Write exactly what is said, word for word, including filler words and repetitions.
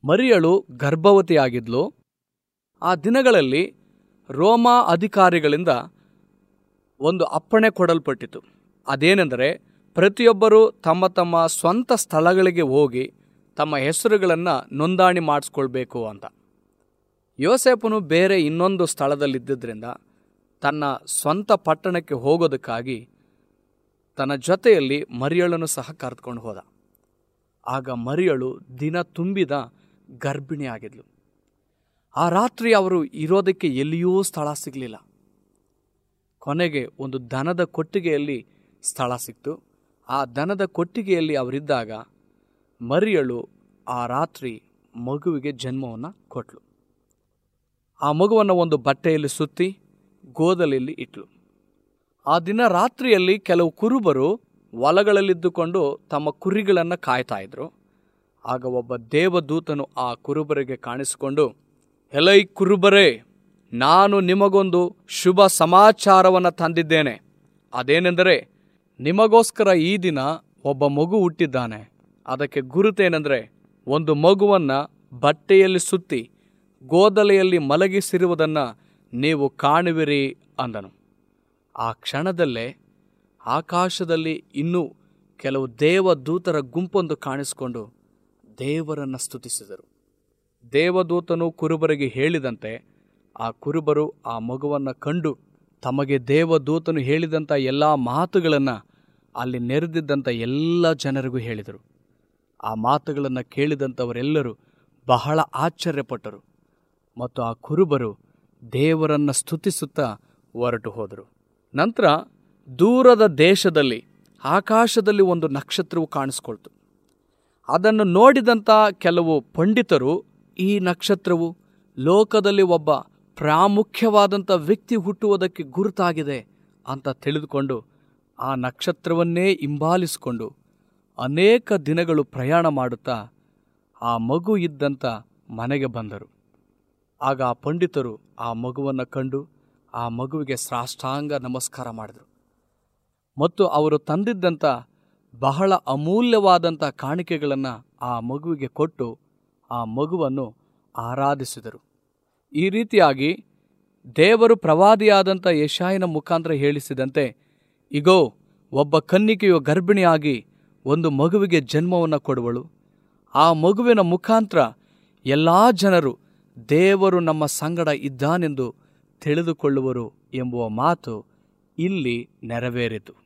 ಮರಿಯಳು ಗರ್ಭವತಿಯಾಗಿದ್ಲು. ಆ ದಿನಗಳಲ್ಲಿ ರೋಮ ಅಧಿಕಾರಿಗಳಿಂದ ಒಂದು ಅಪ್ಪಣೆ ಕೊಡಲ್ಪಟ್ಟಿತು. ಅದೇನೆಂದರೆ, ಪ್ರತಿಯೊಬ್ಬರೂ ತಮ್ಮ ತಮ್ಮ ಸ್ವಂತ ಸ್ಥಳಗಳಿಗೆ ಹೋಗಿ ತಮ್ಮ ಹೆಸರುಗಳನ್ನು ನೋಂದಣಿ ಮಾಡಿಸ್ಕೊಳ್ಬೇಕು ಅಂತ. ಯೋಸೇಫನು ಬೇರೆ ಇನ್ನೊಂದು ಸ್ಥಳದಲ್ಲಿದ್ದರಿಂದ ತನ್ನ ಸ್ವಂತ ಪಟ್ಟಣಕ್ಕೆ ಹೋಗೋದಕ್ಕಾಗಿ ತನ್ನ ಜೊತೆಯಲ್ಲಿ ಮರಿಯಳನ್ನು ಸಹ ಕರೆದುಕೊಂಡು ಹೋದ. ಆಗ ಮರಿಯಳು ದಿನ ತುಂಬಿದ ಗರ್ಭಿಣಿಯಾಗಿದ್ಲು. ಆ ರಾತ್ರಿ ಅವರು ಇರೋದಕ್ಕೆ ಎಲ್ಲಿಯೂ ಸ್ಥಳ ಸಿಗಲಿಲ್ಲ. ಕೊನೆಗೆ ಒಂದು ದನದ ಕೊಟ್ಟಿಗೆಯಲ್ಲಿ ಸ್ಥಳ ಸಿಕ್ತು. ಆ ದನದ ಕೊಟ್ಟಿಗೆಯಲ್ಲಿ ಅವರಿದ್ದಾಗ ಮರಿಯಳು ಆ ರಾತ್ರಿ ಮಗುವಿಗೆ ಜನ್ಮವನ್ನು ಕೊಟ್ಲು. ಆ ಮಗುವನ್ನು ಒಂದು ಬಟ್ಟೆಯಲ್ಲಿ ಸುತ್ತಿ ಗೋದಲಿಯಲ್ಲಿ ಇಟ್ಲು. ಆ ದಿನ ರಾತ್ರಿಯಲ್ಲಿ ಕೆಲವು ಕುರುಬರು ಹೊಲಗಳಲ್ಲಿದ್ದುಕೊಂಡು ತಮ್ಮ ಕುರಿಗಳನ್ನು ಕಾಯ್ತಾ ಇದ್ರು. ಆಗ ಒಬ್ಬ ದೇವದೂತನು ಆ ಕುರುಬರಿಗೆ ಕಾಣಿಸಿಕೊಂಡು, ಎಲೈ ಕುರುಬರೇ, ನಾನು ನಿಮಗೊಂದು ಶುಭ ಸಮಾಚಾರವನ್ನು ತಂದಿದ್ದೇನೆ. ಅದೇನೆಂದರೆ, ನಿಮಗೋಸ್ಕರ ಈ ದಿನ ಒಬ್ಬ ಮಗು ಹುಟ್ಟಿದ್ದಾನೆ. ಅದಕ್ಕೆ ಗುರುತೇನೆಂದರೆ, ಒಂದು ಮಗುವನ್ನು ಬಟ್ಟೆಯಲ್ಲಿ ಸುತ್ತಿ ಗೋದಲೆಯಲ್ಲಿ ಮಲಗಿಸಿರುವುದನ್ನು ನೀವು ಕಾಣುವಿರಿ ಅಂದನು. ಆ ಕ್ಷಣದಲ್ಲೇ ಆಕಾಶದಲ್ಲಿ ಇನ್ನೂ ಕೆಲವು ದೇವದೂತರ ಗುಂಪೊಂದು ಕಾಣಿಸಿಕೊಂಡು ದೇವರನ್ನು ಸ್ತುತಿಸಿದರು. ದೇವದೂತನು ಕುರುಬರಿಗೆ ಹೇಳಿದಂತೆ ಆ ಕುರುಬರು ಆ ಮಗುವನ್ನು ಕಂಡು ತಮಗೆ ದೇವದೂತನು ಹೇಳಿದಂಥ ಎಲ್ಲ ಮಾತುಗಳನ್ನು ಅಲ್ಲಿ ನೆರೆದಿದ್ದಂಥ ಎಲ್ಲ ಜನರಿಗೂ ಹೇಳಿದರು. ಆ ಮಾತುಗಳನ್ನು ಕೇಳಿದಂಥವರೆಲ್ಲರೂ ಬಹಳ ಆಶ್ಚರ್ಯಪಟ್ಟರು ಮತ್ತು ಆ ಕುರುಬರು ದೇವರನ್ನು ಸ್ತುತಿಸುತ್ತಾ ಹೊರಟು ಹೋದರು. ನಂತರ ದೂರದ ದೇಶದಲ್ಲಿ ಆಕಾಶದಲ್ಲಿ ಒಂದು ನಕ್ಷತ್ರವು ಕಾಣಿಸ್ಕೊಳ್ತು. ಅದನ್ನು ನೋಡಿದಂಥ ಕೆಲವು ಪಂಡಿತರು, ಈ ನಕ್ಷತ್ರವು ಲೋಕದಲ್ಲಿ ಒಬ್ಬ ಪ್ರಾಮುಖ್ಯವಾದಂಥ ವ್ಯಕ್ತಿ ಹುಟ್ಟುವುದಕ್ಕೆ ಗುರುತಾಗಿದೆ ಅಂತ ತಿಳಿದುಕೊಂಡು ಆ ನಕ್ಷತ್ರವನ್ನೇ ಹಿಂಬಾಲಿಸಿಕೊಂಡು ಅನೇಕ ದಿನಗಳು ಪ್ರಯಾಣ ಮಾಡುತ್ತಾ ಆ ಮಗು ಇದ್ದಂಥ ಮನೆಗೆ ಬಂದರು. ಆಗ ಆ ಪಂಡಿತರು ಆ ಮಗುವನ್ನು ಕಂಡು ಆ ಮಗುವಿಗೆ ಸಾಷ್ಟಾಂಗ ನಮಸ್ಕಾರ ಮಾಡಿದರು ಮತ್ತು ಅವರು ತಂದಿದ್ದಂಥ ಬಹಳ ಅಮೂಲ್ಯವಾದಂಥ ಕಾಣಿಕೆಗಳನ್ನು ಆ ಮಗುವಿಗೆ ಕೊಟ್ಟು ಆ ಮಗುವನ್ನು ಆರಾಧಿಸಿದರು. ಈ ರೀತಿಯಾಗಿ ದೇವರು ಪ್ರವಾದಿಯಾದಂಥ ಯೆಶಾಯನ ಮುಖಾಂತರ ಹೇಳಿಸಿದಂತೆ, ಇಗೋ, ಒಬ್ಬ ಕನ್ನಿಕೆಯು ಗರ್ಭಿಣಿಯಾಗಿ ಒಂದು ಮಗುವಿಗೆ ಜನ್ಮವನ್ನು ಕೊಡುವಳು. ಆ ಮಗುವಿನ ಮುಖಾಂತರ ಎಲ್ಲ ಜನರು ದೇವರು ನಮ್ಮ ಸಂಗಡ ಇದ್ದಾನೆಂದು ತಿಳಿದುಕೊಳ್ಳುವರು ಎಂಬುವ ಮಾತು ಇಲ್ಲಿ ನೆರವೇರಿತು.